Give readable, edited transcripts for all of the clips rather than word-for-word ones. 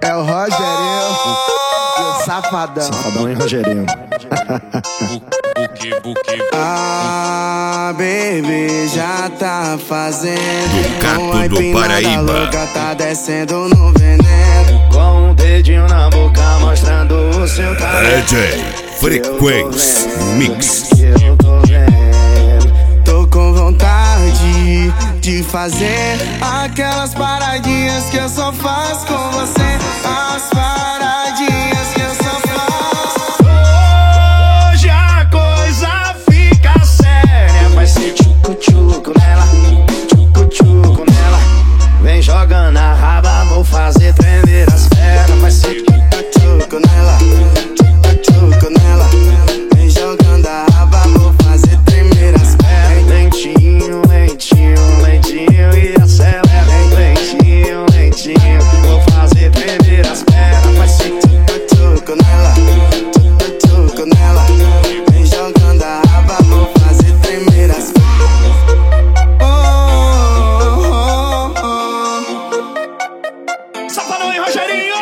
É o Rogerinho e o Safadão. Safadão e Rogerinho. Ah, baby, já tá fazendo. Gato do Paraíba. Louca, tá descendo no veneno. Com um dedinho na boca mostrando o seu talento. DJ Frequência Mix. Eu tô vendo. Tô com vontade de fazer aquelas paradinhas que eu só faço com você. As paradinhas que eu só faço. Hoje a coisa fica séria. Vai ser tchucu-tchucu nela, tchucu-tchucu nela. Vem jogando a raba, vou fazer tremer as pernas. Vai ser Tchucu nela, tchucu nela. Vem jogando a raba, vou fazer tremer as pernas. lentinho, lentinho, lentinho e acelera. Lentinho, lentinho, vou fazer tremer as pernas. Vai ser Tchucu nela, tchucu nela. Vem jogando a raba, vou fazer tremer as pernas. Safadão e Rogerinho.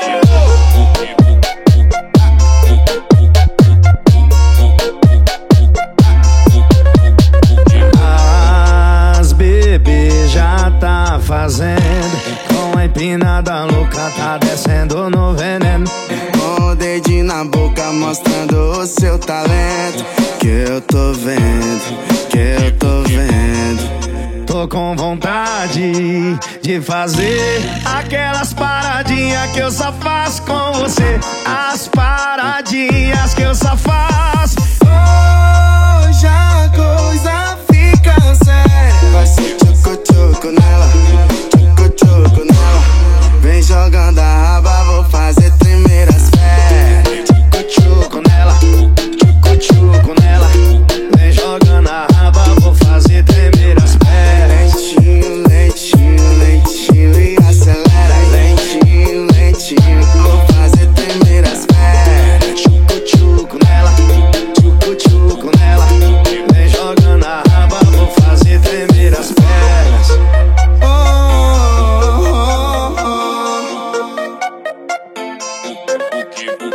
As bebê já tá fazendo. Com a empinada louca tá descendo no veneno. Com o dedinho na boca mostrando o seu talento. Que eu tô vendo, que eu tô vendo. Tô com vontade de fazer aquelas paradinhas que eu só faço com você. As paradinhas que eu só faço. Hoje a coisa fica séria. Vai ser tchucu-tchucu nela, tchucu-tchucu nela. Vem jogando a raba, vou fazer tremer as pernas. Tchucu-tchucu nela, tchucu-tchucu nela. Vem jogando a raba, vou fazer tremer as pernas. Lentinho, lentinho, lentinho e acelera. Lentinho, lentinho, vou fazer tremer as pernas. Tchucu-tchucu nela, tchucu-tchucu nela. Vem jogando a raba, vou fazer tremer as pernas. Oh, oh, oh, oh.